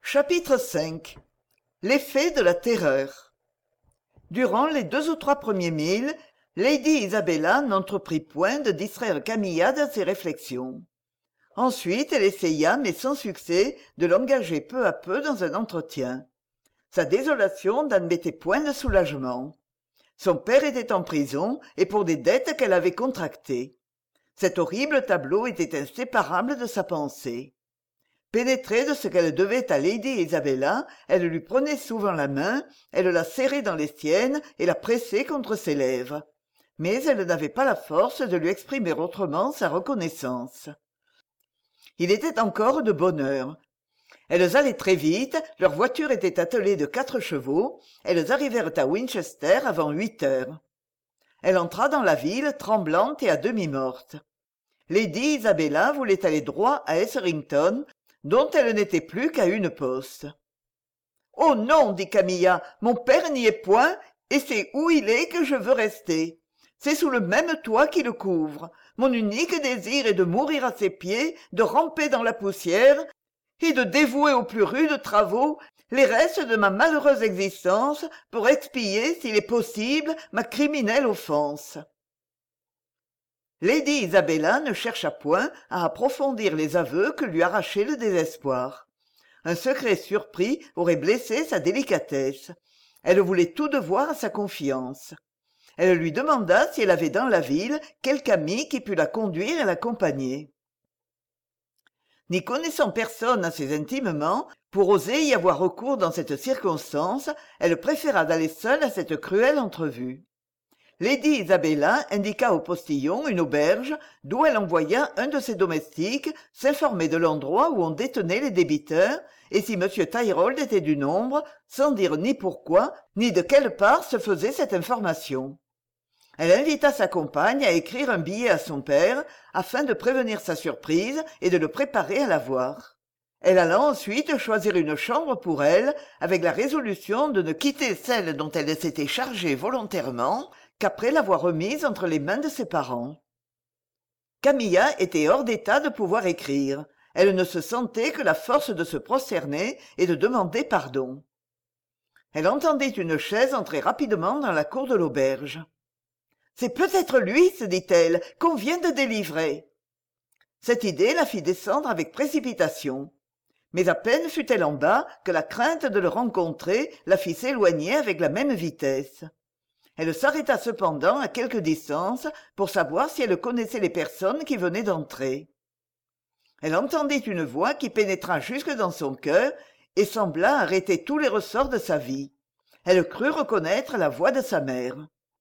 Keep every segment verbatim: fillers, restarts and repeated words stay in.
Chapitre cinq. L'effet de la terreur. Durant les deux ou trois premiers milles, lady Isabella n'entreprit point de distraire Camilla de ses réflexions. Ensuite elle essaya, mais sans succès, de l'engager peu à peu dans un entretien. Sa désolation n'admettait point de soulagement. Son père était en prison, et pour des dettes qu'elle avait contractées. Cet horrible tableau était inséparable de sa pensée. Pénétrée de ce qu'elle devait à lady Isabella, elle lui prenait souvent la main, elle la serrait dans les siennes et la pressait contre ses lèvres. Mais elle n'avait pas la force de lui exprimer autrement sa reconnaissance. Il était encore de bonne heure. Elles allaient très vite, leur voiture était attelée de quatre chevaux, elles arrivèrent à Winchester avant huit heures. Elle entra dans la ville, tremblante et à demi morte. Lady Isabella voulait aller droit à Etherington, dont elle n'était plus qu'à une poste. « Oh non, dit Camilla, mon père n'y est point, et c'est où il est que je veux rester. C'est sous le même toit qui le couvre. Mon unique désir est de mourir à ses pieds, de ramper dans la poussière, et de dévouer aux plus rudes travaux les restes de ma malheureuse existence pour expier, s'il est possible, ma criminelle offense. » Lady Isabella ne chercha point à approfondir les aveux que lui arrachait le désespoir. Un secret surpris aurait blessé sa délicatesse. Elle voulait tout devoir à sa confiance. Elle lui demanda si elle avait dans la ville quelque ami qui pût la conduire et l'accompagner. N'y connaissant personne assez intimement, pour oser y avoir recours dans cette circonstance, elle préféra d'aller seule à cette cruelle entrevue. Lady Isabella indiqua au postillon une auberge d'où elle envoya un de ses domestiques s'informer de l'endroit où on détenait les débiteurs et si m Thirihold était du nombre, sans dire ni pourquoi ni de quelle part se faisait cette information. Elle invita sa compagne à écrire un billet à son père afin de prévenir sa surprise et de le préparer à la voir. Elle alla ensuite choisir une chambre pour elle avec la résolution de ne quitter celle dont elle s'était chargée volontairement qu'après l'avoir remise entre les mains de ses parents. Camilla était hors d'état de pouvoir écrire. Elle ne se sentait que la force de se prosterner et de demander pardon. Elle entendit une chaise entrer rapidement dans la cour de l'auberge. « C'est peut-être lui, se dit-elle, qu'on vient de délivrer. » Cette idée la fit descendre avec précipitation. Mais à peine fut-elle en bas que la crainte de le rencontrer la fit s'éloigner avec la même vitesse. Elle s'arrêta cependant à quelque distance pour savoir si elle connaissait les personnes qui venaient d'entrer. Elle entendit une voix qui pénétra jusque dans son cœur et sembla arrêter tous les ressorts de sa vie. Elle crut reconnaître la voix de sa mère.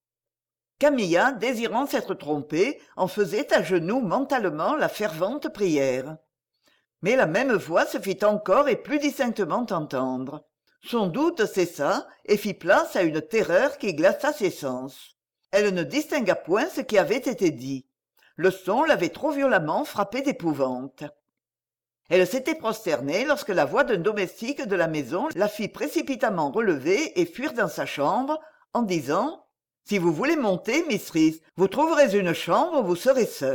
Camilla, désirant s'être trompée, en faisait à genoux mentalement la fervente prière. Mais la même voix se fit encore et plus distinctement entendre. Son doute cessa et fit place à une terreur qui glaça ses sens. Elle ne distingua point ce qui avait été dit. Le son l'avait trop violemment frappée d'épouvante. Elle s'était prosternée lorsque la voix d'un domestique de la maison la fit précipitamment relever et fuir dans sa chambre, en disant « Si vous voulez monter, mistress, vous trouverez une chambre où vous serez seule. »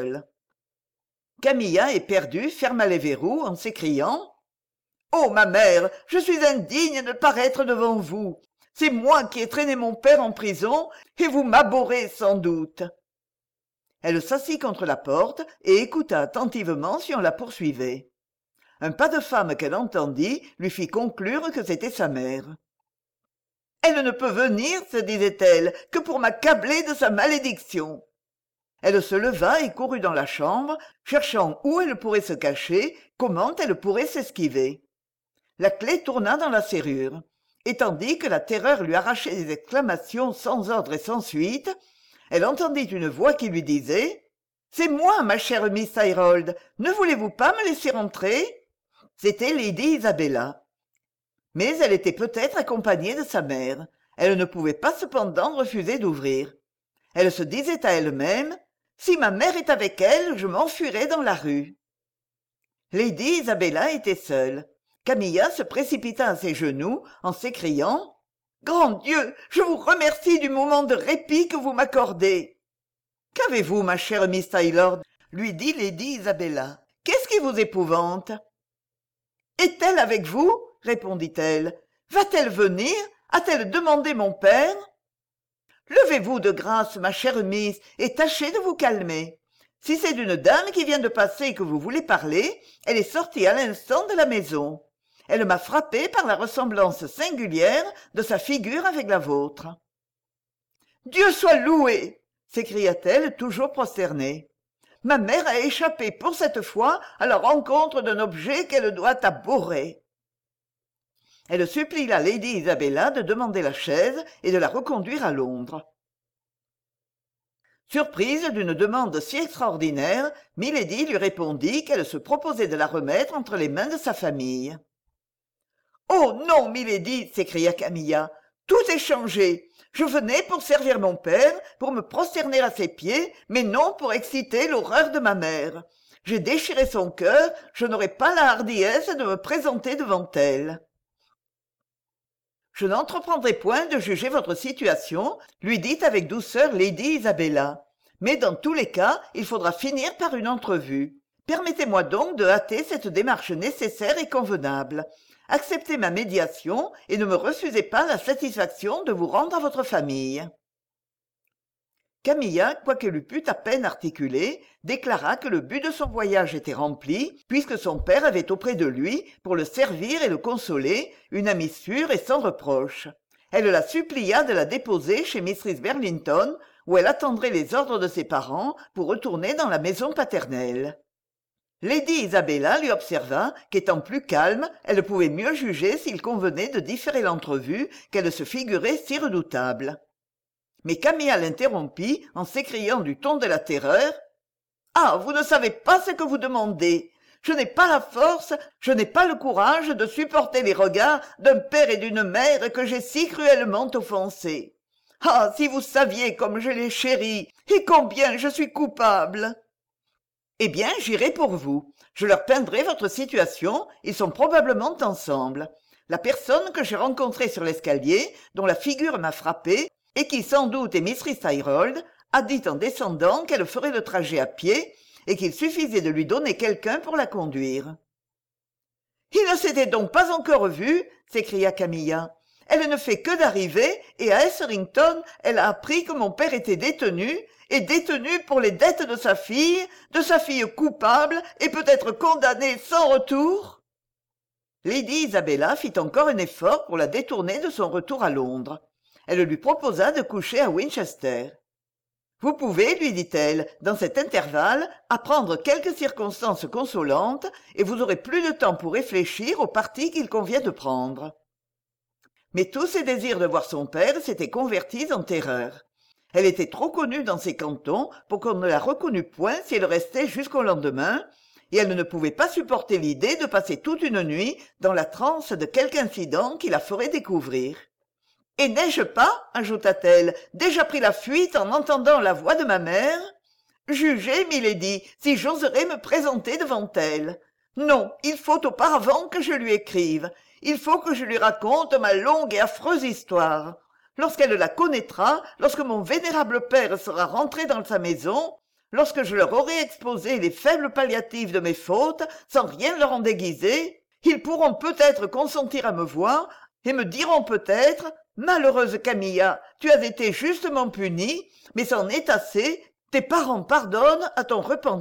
Camilla, éperdue, ferma les verrous en s'écriant « Oh, ma mère, je suis indigne de paraître devant vous. C'est moi qui ai traîné mon père en prison, et vous m'abhorrez sans doute. » Elle s'assit contre la porte et écouta attentivement si on la poursuivait. Un pas de femme qu'elle entendit lui fit conclure que c'était sa mère. « Elle ne peut venir, se disait-elle, que pour m'accabler de sa malédiction. » Elle se leva et courut dans la chambre, cherchant où elle pourrait se cacher, comment elle pourrait s'esquiver. La clef tourna dans la serrure, et tandis que la terreur lui arrachait des exclamations sans ordre et sans suite, elle entendit une voix qui lui disait « C'est moi, ma chère Miss Thirihold, ne voulez-vous pas me laisser entrer ?» C'était lady Isabella. Mais elle était peut-être accompagnée de sa mère. Elle ne pouvait pas cependant refuser d'ouvrir. Elle se disait à elle-même « Si ma mère est avec elle, je m'enfuirai dans la rue. » Lady Isabella était seule. Camilla se précipita à ses genoux en s'écriant « Grand Dieu, je vous remercie du moment de répit que vous m'accordez. »« Qu'avez-vous, ma chère Miss Taylor ?» lui dit lady Isabella. « Qu'est-ce qui vous épouvante ?»« Est-elle avec vous ?» répondit-elle. Va-t-elle venir? A-t-elle demandé mon père? Levez-vous de grâce, ma chère miss, et tâchez de vous calmer. Si c'est d'une dame qui vient de passer que vous voulez parler, elle est sortie à l'instant de la maison. Elle m'a frappée par la ressemblance singulière de sa figure avec la vôtre. Dieu soit loué! S'écria-t-elle, toujours prosternée. Ma mère a échappé pour cette fois à la rencontre d'un objet qu'elle doit abhorrer. Elle supplia lady Isabella de demander la chaise et de la reconduire à Londres. Surprise d'une demande si extraordinaire, milady lui répondit qu'elle se proposait de la remettre entre les mains de sa famille. « Oh non, milady !» s'écria Camilla. « Tout est changé. Je venais pour servir mon père, pour me prosterner à ses pieds, mais non pour exciter l'horreur de ma mère. J'ai déchiré son cœur, je n'aurai pas la hardiesse de me présenter devant elle. » « Je n'entreprendrai point de juger votre situation, lui dit avec douceur lady Isabella. Mais dans tous les cas, il faudra finir par une entrevue. Permettez-moi donc de hâter cette démarche nécessaire et convenable. Acceptez ma médiation et ne me refusez pas la satisfaction de vous rendre à votre famille. » Camilla, quoiqu'elle eût pu à peine articuler, déclara que le but de son voyage était rempli, puisque son père avait auprès de lui, pour le servir et le consoler, une amie sûre et sans reproche. Elle la supplia de la déposer chez Mrs Burlington, où elle attendrait les ordres de ses parents pour retourner dans la maison paternelle. Lady Isabella lui observa qu'étant plus calme, elle pouvait mieux juger s'il convenait de différer l'entrevue qu'elle se figurait si redoutable. Mais Camilla l'interrompit en s'écriant du ton de la terreur. « Ah, vous ne savez pas ce que vous demandez. Je n'ai pas la force, je n'ai pas le courage de supporter les regards d'un père et d'une mère que j'ai si cruellement offensés. Ah, si vous saviez comme je les chéris et combien je suis coupable !» « Eh bien, j'irai pour vous. Je leur peindrai votre situation, ils sont probablement ensemble. La personne que j'ai rencontrée sur l'escalier, dont la figure m'a frappée, et qui sans doute est Mistress Thirihold, a dit en descendant qu'elle ferait le trajet à pied et qu'il suffisait de lui donner quelqu'un pour la conduire. « Il ne s'était donc pas encore vu !» s'écria Camilla. « Elle ne fait que d'arriver et à Hetherington, elle a appris que mon père était détenu, et détenu pour les dettes de sa fille, de sa fille coupable et peut-être condamnée sans retour !» Lady Isabella fit encore un effort pour la détourner de son retour à Londres. Elle lui proposa de coucher à Winchester. « Vous pouvez, lui dit-elle, dans cet intervalle, apprendre quelques circonstances consolantes, et vous aurez plus de temps pour réfléchir au parti qu'il convient de prendre. » Mais tous ses désirs de voir son père s'étaient convertis en terreur. Elle était trop connue dans ces cantons pour qu'on ne la reconnût point si elle restait jusqu'au lendemain, et elle ne pouvait pas supporter l'idée de passer toute une nuit dans la transe de quelque incident qui la ferait découvrir. « Et n'ai-je pas, ajouta-t-elle, déjà pris la fuite en entendant la voix de ma mère? Jugez, milady, si j'oserais me présenter devant elle. Non, il faut auparavant que je lui écrive. Il faut que je lui raconte ma longue et affreuse histoire. Lorsqu'elle la connaîtra, lorsque mon vénérable père sera rentré dans sa maison, lorsque je leur aurai exposé les faibles palliatifs de mes fautes, sans rien leur en déguiser, ils pourront peut-être consentir à me voir et me diront peut-être « Malheureuse Camilla, tu as été justement punie, mais c'en est assez, tes parents pardonnent à ton repentir. »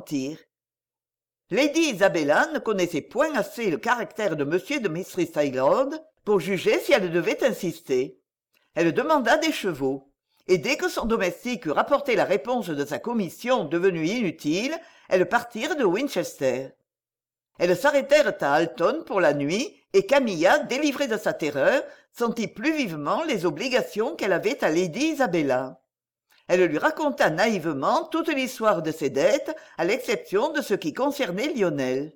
Lady Isabella ne connaissait point assez le caractère de monsieur et de Mistress Thirihold pour juger si elle devait insister. Elle demanda des chevaux, et dès que son domestique eut rapporté la réponse de sa commission devenue inutile, elles partirent de Winchester. Elles s'arrêtèrent à Alton pour la nuit, et Camilla, délivrée de sa terreur, sentit plus vivement les obligations qu'elle avait à Lady Isabella. Elle lui raconta naïvement toute l'histoire de ses dettes, à l'exception de ce qui concernait Lionel.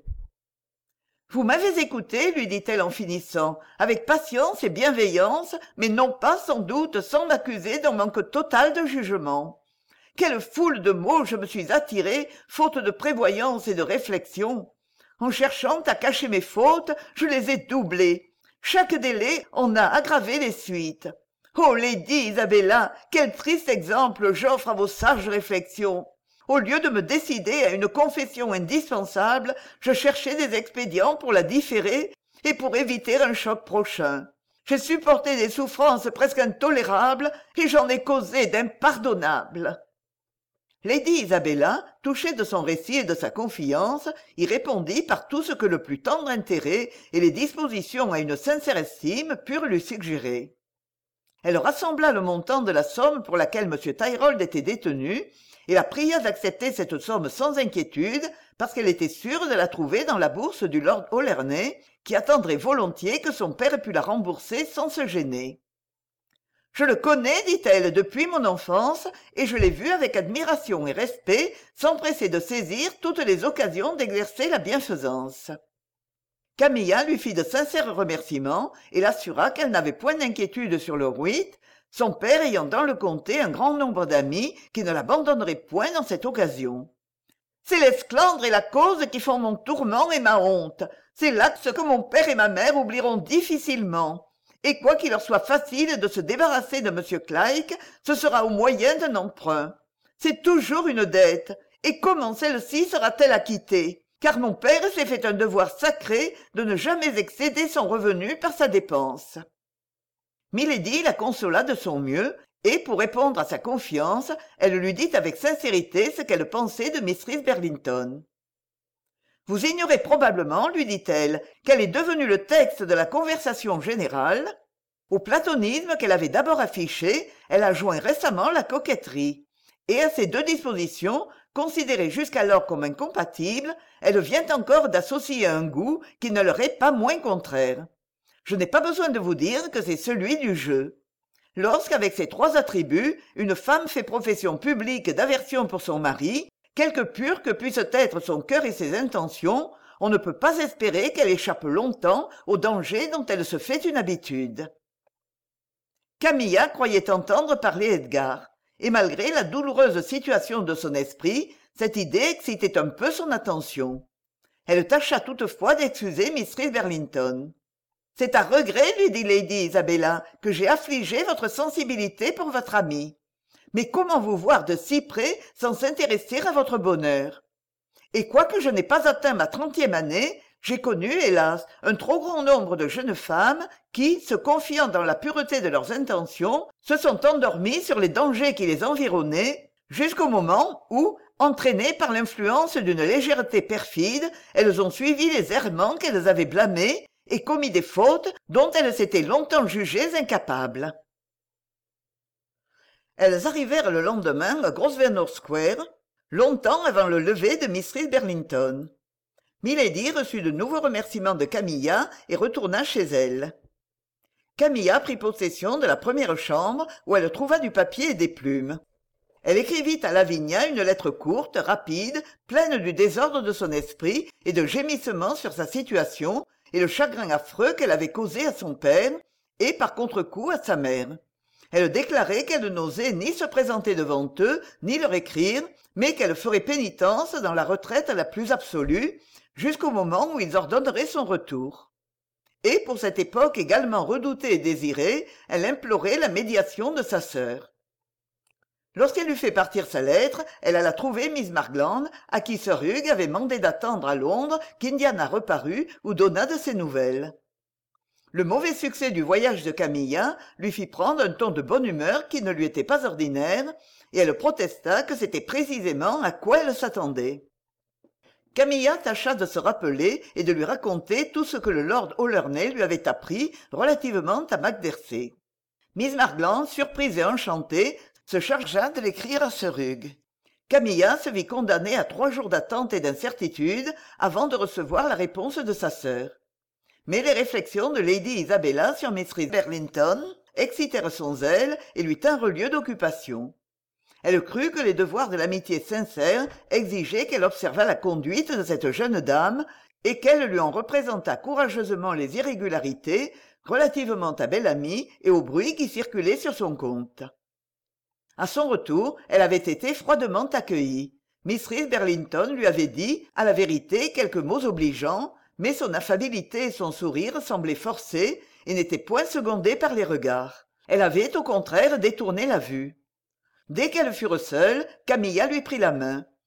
« Vous m'avez écouté, lui dit-elle en finissant, avec patience et bienveillance, mais non pas sans doute sans m'accuser d'un manque total de jugement. Quelle foule de maux je me suis attirée, faute de prévoyance et de réflexion. En cherchant à cacher mes fautes, je les ai doublées. Chaque délai en a aggravé les suites. Oh, Lady Isabella, quel triste exemple j'offre à vos sages réflexions. Au lieu de me décider à une confession indispensable, je cherchais des expédients pour la différer, et pour éviter un choc prochain. J'ai supporté des souffrances presque intolérables et j'en ai causé d'impardonnables. Lady Isabella, touchée de son récit et de sa confiance, y répondit par tout ce que le plus tendre intérêt et les dispositions à une sincère estime purent lui suggérer. Elle rassembla le montant de la somme pour laquelle M. Tyrrell était détenu et la pria d'accepter cette somme sans inquiétude parce qu'elle était sûre de la trouver dans la bourse du lord Aulernay, qui attendrait volontiers que son père pût la rembourser sans se gêner. « Je le connais, dit-elle, depuis mon enfance, et je l'ai vu avec admiration et respect s'empresser de saisir toutes les occasions d'exercer la bienfaisance. » Camilla lui fit de sincères remerciements et l'assura qu'elle n'avait point d'inquiétude sur le Wheat, son père ayant dans le comté un grand nombre d'amis qui ne l'abandonneraient point dans cette occasion. « C'est l'esclandre et la cause qui font mon tourment et ma honte. C'est l'acte que mon père et ma mère oublieront difficilement. Et quoi qu'il leur soit facile de se débarrasser de M. Clyke, ce sera au moyen d'un emprunt. C'est toujours une dette, et comment celle-ci sera-t-elle acquittée ? Car mon père s'est fait un devoir sacré de ne jamais excéder son revenu par sa dépense. » Milady la consola de son mieux, et pour répondre à sa confiance, elle lui dit avec sincérité ce qu'elle pensait de Mistress Berlington. « Vous ignorez probablement, lui dit-elle, quel est devenu le texte de la conversation générale. Au platonisme qu'elle avait d'abord affiché, elle a joint récemment la coquetterie. Et à ces deux dispositions, considérées jusqu'alors comme incompatibles, elle vient encore d'associer un goût qui ne leur est pas moins contraire. Je n'ai pas besoin de vous dire que c'est celui du jeu. Lorsqu'avec ces trois attributs, une femme fait profession publique d'aversion pour son mari, quelque pur que puissent être son cœur et ses intentions, on ne peut pas espérer qu'elle échappe longtemps au danger dont elle se fait une habitude. » Camilla croyait entendre parler Edgar, et malgré la douloureuse situation de son esprit, cette idée excitait un peu son attention. Elle tâcha toutefois d'excuser Mistress Berlington. « C'est à regret, lui dit Lady Isabella, que j'ai affligé votre sensibilité pour votre amie. Mais comment vous voir de si près sans s'intéresser à votre bonheur? Et quoique je n'ai pas atteint ma trentième année, j'ai connu, hélas, un trop grand nombre de jeunes femmes qui, se confiant dans la pureté de leurs intentions, se sont endormies sur les dangers qui les environnaient, jusqu'au moment où, entraînées par l'influence d'une légèreté perfide, elles ont suivi les errements qu'elles avaient blâmés et commis des fautes dont elles s'étaient longtemps jugées incapables. Elles arrivèrent le lendemain à Grosvenor Square, longtemps avant le lever de Mistress Berlington. Milady reçut de nouveaux remerciements de Camilla et retourna chez elle. Camilla prit possession de la première chambre où elle trouva du papier et des plumes. Elle écrivit à Lavinia une lettre courte, rapide, pleine du désordre de son esprit et de gémissements sur sa situation et le chagrin affreux qu'elle avait causé à son père et par contre-coup à sa mère. Elle déclarait qu'elle n'osait ni se présenter devant eux, ni leur écrire, mais qu'elle ferait pénitence dans la retraite la plus absolue, jusqu'au moment où ils ordonneraient son retour. Et pour cette époque également redoutée et désirée, elle implorait la médiation de sa sœur. Lorsqu'elle eut fait partir sa lettre, elle alla trouver Miss Margland, à qui sir Hugh avait mandé d'attendre à Londres qu'Indiana reparût ou donnât de ses nouvelles. Le mauvais succès du voyage de Camilla lui fit prendre un ton de bonne humeur qui ne lui était pas ordinaire, et elle protesta que c'était précisément à quoi elle s'attendait. Camilla tâcha de se rappeler et de lui raconter tout ce que le lord Aulernay lui avait appris relativement à Macdercy. Miss Margland, surprise et enchantée, se chargea de l'écrire à sir Hugh. Camilla se vit condamnée à trois jours d'attente et d'incertitude avant de recevoir la réponse de sa sœur. Mais les réflexions de Lady Isabella sur Mistress Berlington excitèrent son zèle et lui tinrent lieu d'occupation. Elle crut que les devoirs de l'amitié sincère exigeaient qu'elle observât la conduite de cette jeune dame et qu'elle lui en représentât courageusement les irrégularités relativement à Bel-Ami et au bruit qui circulait sur son compte. À son retour, elle avait été froidement accueillie. Mistress Berlington lui avait dit, à la vérité, quelques mots obligeants, mais son affabilité et son sourire semblaient forcés et n'étaient point secondés par les regards. Elle avait, au contraire, détourné la vue. Dès qu'elles furent seules, Camilla lui prit la main.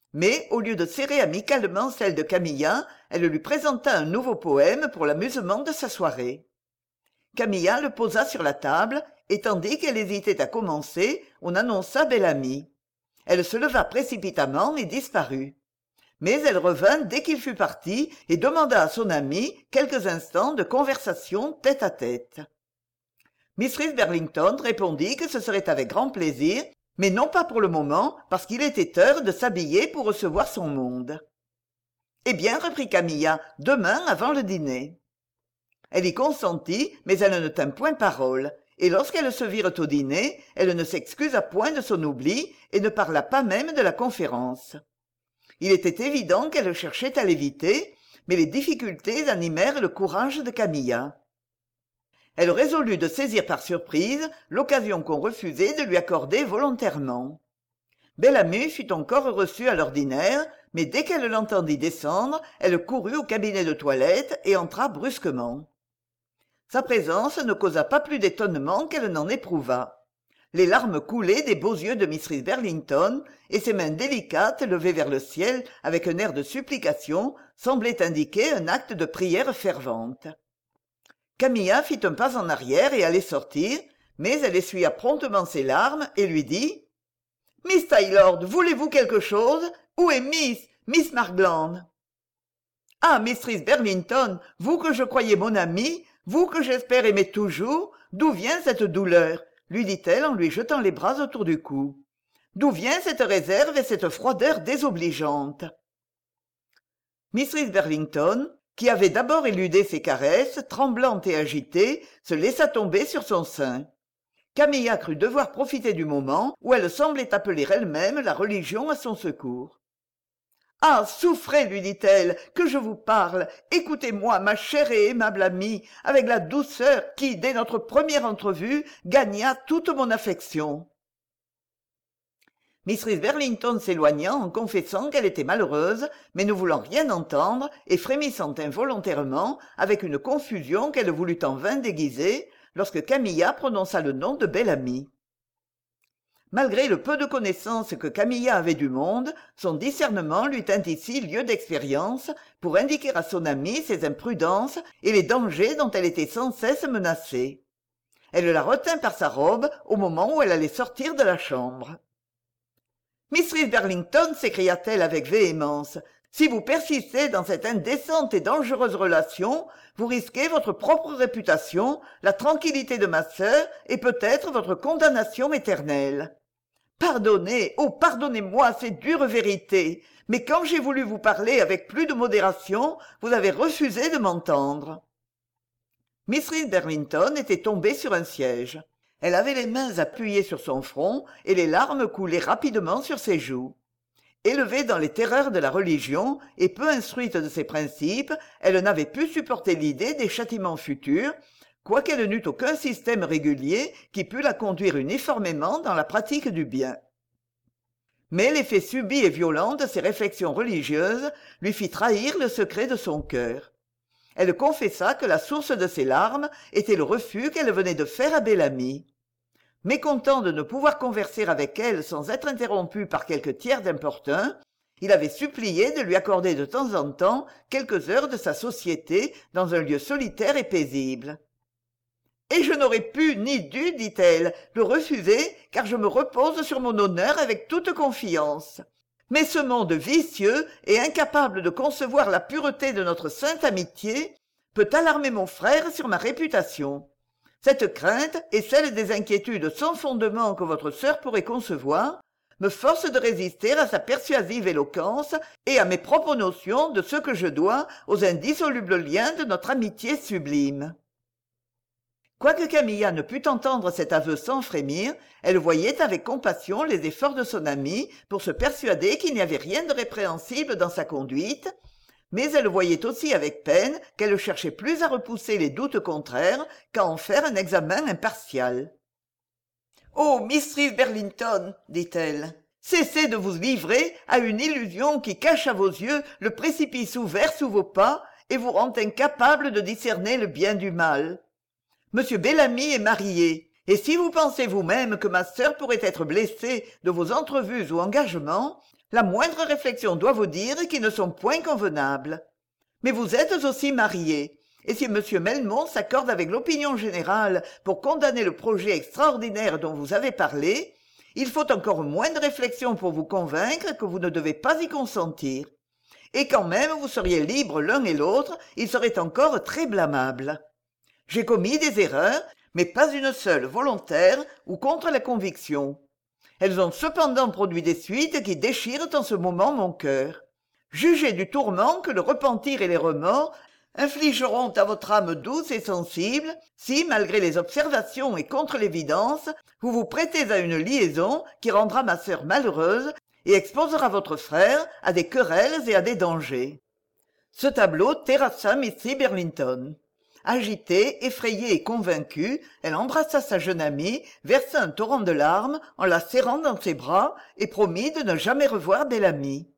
Mais, au lieu de serrer amicalement celle de Camilla, elle lui présenta un nouveau poème pour l'amusement de sa soirée. Camilla le posa sur la table, et tandis qu'elle hésitait à commencer, on annonça Bel-Ami. Elle se leva précipitamment et disparut. Mais elle revint dès qu'il fut parti et demanda à son amie quelques instants de conversation tête à tête. Mrs. Berlington répondit que ce serait avec grand plaisir, mais non pas pour le moment, parce qu'il était heure de s'habiller pour recevoir son monde. « Eh bien, reprit Camilla, demain avant le dîner. » Elle y consentit, mais elle ne tint point parole, et lorsqu'elles se virent au dîner, elle ne s'excusa point de son oubli et ne parla pas même de la conférence. Il était évident qu'elle cherchait à l'éviter, mais les difficultés animèrent le courage de Camilla. Elle résolut de saisir par surprise l'occasion qu'on refusait de lui accorder volontairement. Bel-Ami fut encore reçue à l'ordinaire, mais dès qu'elle l'entendit descendre, elle courut au cabinet de toilette et entra brusquement. Sa présence ne causa pas plus d'étonnement qu'elle n'en éprouva. Les larmes coulaient des beaux yeux de Mrs. Berlington, et ses mains délicates, levées vers le ciel avec un air de supplication, semblaient indiquer un acte de prière fervente. Camilla fit un pas en arrière et allait sortir, mais elle essuya promptement ses larmes et lui dit « Miss Taylor, voulez-vous quelque chose? Où est Miss, Miss Margland ?»« Ah, Mistress Berlington, vous que je croyais mon amie, vous que j'espère aimer toujours, d'où vient cette douleur ?» lui dit-elle en lui jetant les bras autour du cou. « D'où vient cette réserve et cette froideur désobligeante ?» Mistress Berlington, qui avait d'abord éludé ses caresses, tremblante et agitée, se laissa tomber sur son sein. Camilla crut devoir profiter du moment où elle semblait appeler elle-même la religion à son secours. « Ah, souffrez, lui dit-elle, que je vous parle. Écoutez-moi, ma chère et aimable amie, avec la douceur qui, dès notre première entrevue, gagna toute mon affection. » Mistress Berlington s'éloigna en confessant qu'elle était malheureuse, mais ne voulant rien entendre et frémissant involontairement, avec une confusion qu'elle voulut en vain déguiser, lorsque Camilla prononça le nom de Bel-Ami. Malgré le peu de connaissance que Camilla avait du monde, son discernement lui tint ici lieu d'expérience pour indiquer à son amie ses imprudences et les dangers dont elle était sans cesse menacée. Elle la retint par sa robe au moment où elle allait sortir de la chambre. « Mistress Berlington, s'écria-t-elle avec véhémence, si vous persistez dans cette indécente et dangereuse relation, vous risquez votre propre réputation, la tranquillité de ma sœur et peut-être votre condamnation éternelle. Pardonnez, oh pardonnez-moi ces dures vérités, mais quand j'ai voulu vous parler avec plus de modération, vous avez refusé de m'entendre. » Mistress Berlington était tombée sur un siège. Elle avait les mains appuyées sur son front et les larmes coulaient rapidement sur ses joues. Élevée dans les terreurs de la religion et peu instruite de ses principes, elle n'avait pu supporter l'idée des châtiments futurs, quoiqu'elle n'eût aucun système régulier qui pût la conduire uniformément dans la pratique du bien. Mais l'effet subit et violent de ses réflexions religieuses lui fit trahir le secret de son cœur. Elle confessa que la source de ses larmes était le refus qu'elle venait de faire à Bel-Ami. Mécontent de ne pouvoir converser avec elle sans être interrompu par quelque tiers d'importun, il avait supplié de lui accorder de temps en temps quelques heures de sa société dans un lieu solitaire et paisible. « Et je n'aurais pu ni dû, dit-elle, le refuser, car je me repose sur mon honneur avec toute confiance. Mais ce monde vicieux et incapable de concevoir la pureté de notre sainte amitié peut alarmer mon frère sur ma réputation. Cette crainte et celle des inquiétudes sans fondement que votre sœur pourrait concevoir me forcent de résister à sa persuasive éloquence et à mes propres notions de ce que je dois aux indissolubles liens de notre amitié sublime. » Quoique Camilla ne pût entendre cet aveu sans frémir, elle voyait avec compassion les efforts de son amie pour se persuader qu'il n'y avait rien de répréhensible dans sa conduite, mais elle voyait aussi avec peine qu'elle cherchait plus à repousser les doutes contraires qu'à en faire un examen impartial. « Oh, Mistress Berlington, dit-elle, cessez de vous livrer à une illusion qui cache à vos yeux le précipice ouvert sous vos pas et vous rend incapable de discerner le bien du mal. Monsieur Bel-Ami est marié, et si vous pensez vous-même que ma sœur pourrait être blessée de vos entrevues ou engagements, La moindre réflexion doit vous dire qu'ils ne sont point convenables. Mais vous êtes aussi marié, et si M. Melmont s'accorde avec l'opinion générale pour condamner le projet extraordinaire dont vous avez parlé, il faut encore moins de réflexion pour vous convaincre que vous ne devez pas y consentir. Et quand même vous seriez libres l'un et l'autre, il serait encore très blâmable. J'ai commis des erreurs, mais pas une seule volontaire ou contre la conviction. Elles ont cependant produit des suites qui déchirent en ce moment mon cœur. Jugez du tourment que le repentir et les remords infligeront à votre âme douce et sensible si, malgré les observations et contre l'évidence, vous vous prêtez à une liaison qui rendra ma sœur malheureuse et exposera votre frère à des querelles et à des dangers. Ce tableau terrassa miss Burlington. Agitée, effrayée et convaincue, elle embrassa sa jeune amie, versa un torrent de larmes en la serrant dans ses bras et promit de ne jamais revoir Bellamy.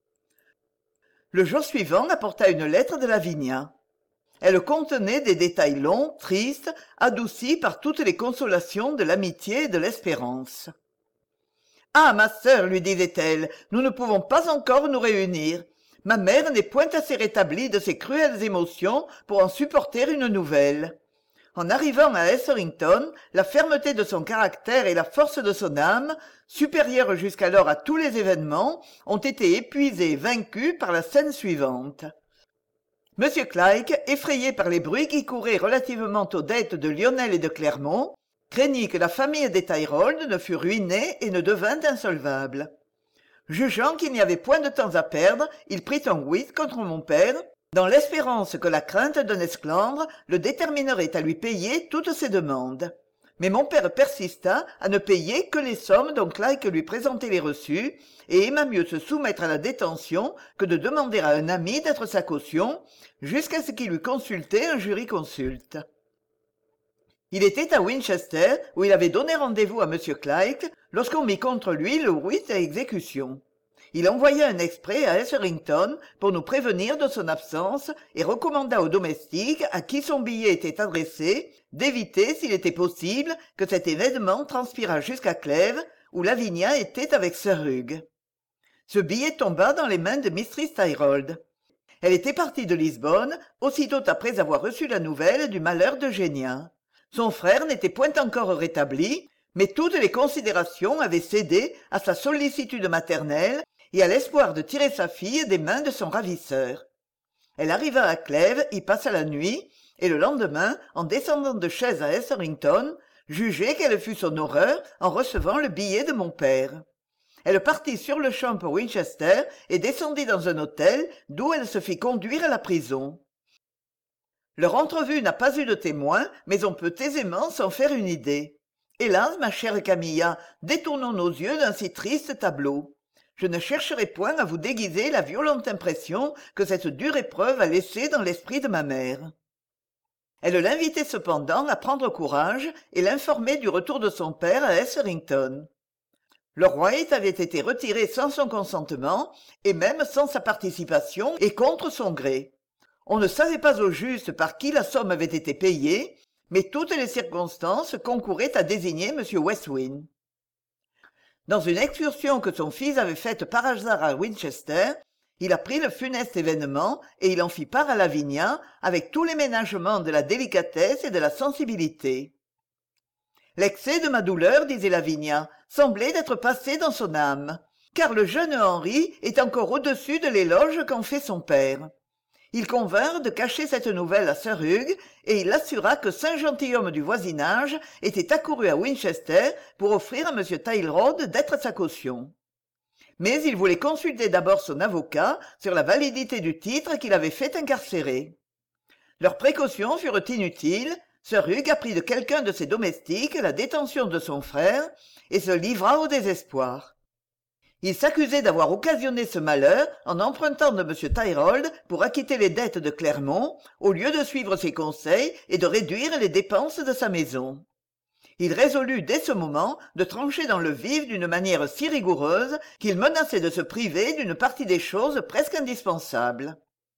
Le jour suivant apporta une lettre de Lavinia. Elle contenait des détails longs, tristes, adoucis par toutes les consolations de l'amitié et de l'espérance. « Ah, ma sœur, lui disait-elle, nous ne pouvons pas encore nous réunir. Ma mère n'est point assez rétablie de ses cruelles émotions pour en supporter une nouvelle. En arrivant à Hetherington, la fermeté de son caractère et la force de son âme, supérieures jusqu'alors à tous les événements, ont été épuisées et vaincues par la scène suivante. M. Clyke, effrayé par les bruits qui couraient relativement aux dettes de Lionel et de Clermont, craignit que la famille des Tyrrell ne fût ruinée et ne devînt insolvable. Jugeant qu'il n'y avait point de temps à perdre, il prit un whist contre mon père, dans l'espérance que la crainte d'un esclandre le déterminerait à lui payer toutes ses demandes. Mais mon père persista à ne payer que les sommes dont Clyke lui présentait les reçus, et aima mieux se soumettre à la détention que de demander à un ami d'être sa caution, jusqu'à ce qu'il eût consulté un jurisconsulte. Il était à Winchester, où il avait donné rendez-vous à M. Clyke, lorsqu'on mit contre lui le whist à exécution. Il envoya un exprès à Hetherington pour nous prévenir de son absence et recommanda aux domestiques à qui son billet était adressé d'éviter, s'il était possible, que cet événement transpirât jusqu'à Clèves, où Lavinia était avec Sir Hugh. Ce billet tomba dans les mains de mistress Tyrrell. Elle était partie de Lisbonne, aussitôt après avoir reçu la nouvelle du malheur d'Eugénia. Son frère n'était point encore rétabli, mais toutes les considérations avaient cédé à sa sollicitude maternelle et à l'espoir de tirer sa fille des mains de son ravisseur. Elle arriva à Clèves, y passa la nuit, et le lendemain, en descendant de chaise à Hetherington, jugez quelle fut son horreur en recevant le billet de mon père. Elle partit sur-le-champ pour Winchester et descendit dans un hôtel d'où elle se fit conduire à la prison. Leur entrevue n'a pas eu de témoin, mais on peut aisément s'en faire une idée. Hélas, ma chère Camilla, détournons nos yeux d'un si triste tableau. Je ne chercherai point à vous déguiser la violente impression que cette dure épreuve a laissée dans l'esprit de ma mère. Elle l'invitait cependant à prendre courage et l'informer du retour de son père à Hetherington. Lord White avait été retiré sans son consentement, et même sans sa participation et contre son gré. On ne savait pas au juste par qui la somme avait été payée, mais toutes les circonstances concouraient à désigner M. Westwyn. Dans une excursion que son fils avait faite par hasard à Winchester, il apprit le funeste événement et il en fit part à Lavinia avec tous les ménagements de la délicatesse et de la sensibilité. L'excès de ma douleur, disait Lavinia, semblait d'être passé dans son âme, car le jeune Henri est encore au-dessus de l'éloge qu'en fait son père. Ils convinrent de cacher cette nouvelle à Sir Hugh, et il assura que cinq gentilshommes du voisinage étaient accourus à Winchester pour offrir à M. Tyrrell d'être sa caution. Mais il voulait consulter d'abord son avocat sur la validité du titre qu'il avait fait incarcérer. Leurs précautions furent inutiles, Sir Hugh apprit de quelqu'un de ses domestiques la détention de son frère, et se livra au désespoir. Il s'accusait d'avoir occasionné ce malheur en empruntant de M. Tyrrell pour acquitter les dettes de Clermont, au lieu de suivre ses conseils et de réduire les dépenses de sa maison. Il résolut dès ce moment de trancher dans le vif d'une manière si rigoureuse qu'il menaçait de se priver d'une partie des choses presque indispensables.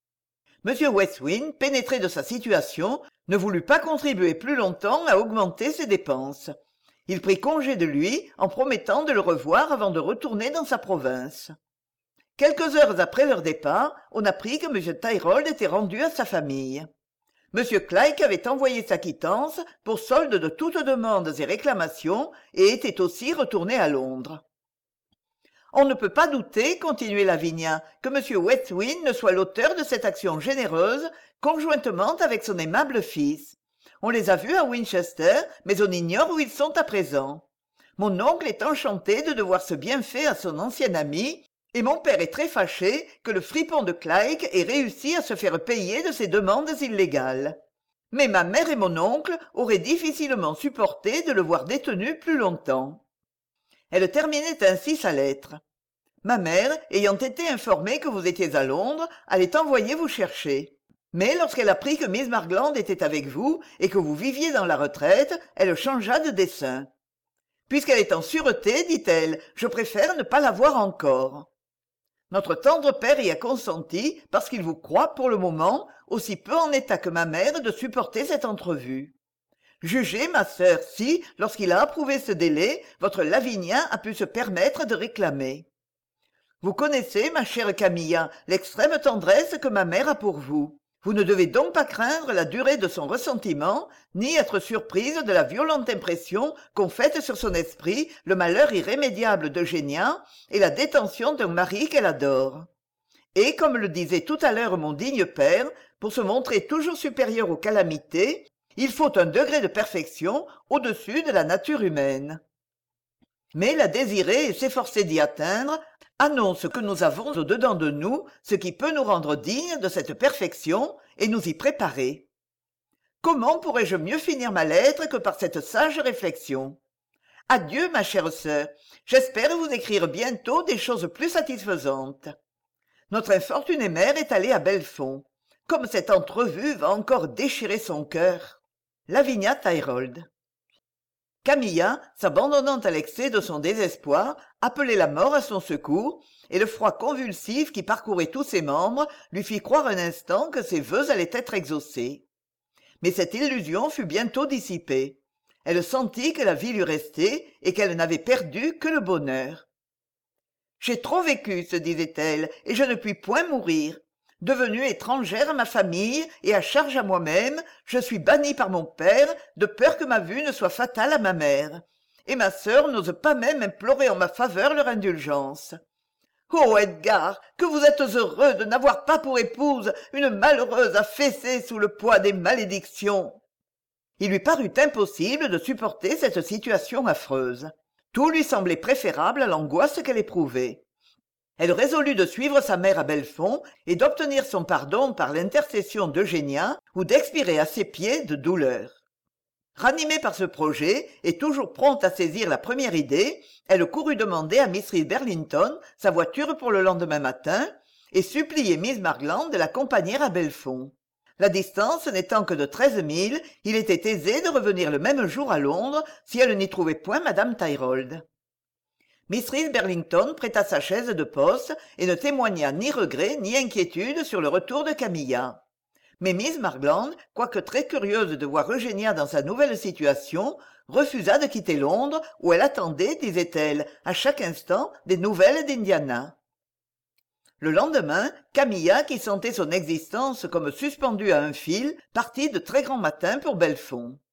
M. Westwyn, pénétré de sa situation, ne voulut pas contribuer plus longtemps à augmenter ses dépenses. Il prit congé de lui en promettant de le revoir avant de retourner dans sa province. Quelques heures après leur départ, on apprit que M. Tyrrell était rendu à sa famille. M. Clyke avait envoyé sa quittance pour solde de toutes demandes et réclamations et était aussi retourné à Londres. On ne peut pas douter, continuait Lavinia, que M. Westwyn ne soit l'auteur de cette action généreuse, conjointement avec son aimable fils. On les a vus à Winchester, mais on ignore où ils sont à présent. Mon oncle est enchanté de devoir ce bienfait à son ancien ami, et mon père est très fâché que le fripon de Clyke ait réussi à se faire payer de ses demandes illégales. Mais ma mère et mon oncle auraient difficilement supporté de le voir détenu plus longtemps. Elle terminait ainsi sa lettre. Ma mère, ayant été informée que vous étiez à Londres, allait envoyer vous chercher. Mais lorsqu'elle apprit que Miss Margland était avec vous et que vous viviez dans la retraite, elle changea de dessein. Puisqu'elle est en sûreté, dit-elle, je préfère ne pas la voir encore. Notre tendre père y a consenti parce qu'il vous croit, pour le moment, aussi peu en état que ma mère de supporter cette entrevue. Jugez, ma sœur, si, lorsqu'il a approuvé ce délai, votre Lavinia a pu se permettre de réclamer. Vous connaissez, ma chère Camilla, l'extrême tendresse que ma mère a pour vous. Vous ne devez donc pas craindre la durée de son ressentiment, ni être surprise de la violente impression qu'ont faite sur son esprit le malheur irrémédiable d'Eugénia et la détention d'un mari qu'elle adore. Et, comme le disait tout à l'heure mon digne père, pour se montrer toujours supérieur aux calamités, il faut un degré de perfection au-dessus de la nature humaine. Mais la désirer et s'efforcer d'y atteindre annonce que nous avons au-dedans de nous ce qui peut nous rendre dignes de cette perfection et nous y préparer. Comment pourrais-je mieux finir ma lettre que par cette sage réflexion? Adieu, ma chère sœur. J'espère vous écrire bientôt des choses plus satisfaisantes. Notre infortunée mère est allée à Belfond. Comme cette entrevue va encore déchirer son cœur. Lavinia Thyrald. Camilla, s'abandonnant à l'excès de son désespoir, appelait la mort à son secours, et le froid convulsif qui parcourait tous ses membres lui fit croire un instant que ses vœux allaient être exaucés. Mais cette illusion fut bientôt dissipée. Elle sentit que la vie lui restait et qu'elle n'avait perdu que le bonheur. « J'ai trop vécu, se disait-elle, et je ne puis point mourir. Devenue étrangère à ma famille et à charge à moi-même, je suis bannie par mon père, de peur que ma vue ne soit fatale à ma mère. Et ma sœur n'ose pas même implorer en ma faveur leur indulgence. Oh, Edgar, que vous êtes heureux de n'avoir pas pour épouse une malheureuse affaissée sous le poids des malédictions. » Il lui parut impossible de supporter cette situation affreuse. Tout lui semblait préférable à l'angoisse qu'elle éprouvait. Elle résolut de suivre sa mère à Belfond et d'obtenir son pardon par l'intercession d'Eugénia ou d'expirer à ses pieds de douleur. Ranimée par ce projet et toujours prompte à saisir la première idée, elle courut demander à Miss Burlington sa voiture pour le lendemain matin et supplier Miss Margland de l'accompagner à Belfond. La distance n'étant que de treize milles, il était aisé de revenir le même jour à Londres si elle n'y trouvait point madame Tyrrell. Miss Burlington prêta sa chaise de poste et ne témoigna ni regret ni inquiétude sur le retour de Camilla. Mais Miss Margland, quoique très curieuse de voir Eugénia dans sa nouvelle situation, refusa de quitter Londres où elle attendait, disait-elle, à chaque instant des nouvelles d'Indiana. Le lendemain, Camilla, qui sentait son existence comme suspendue à un fil, partit de très grand matin pour Belfond.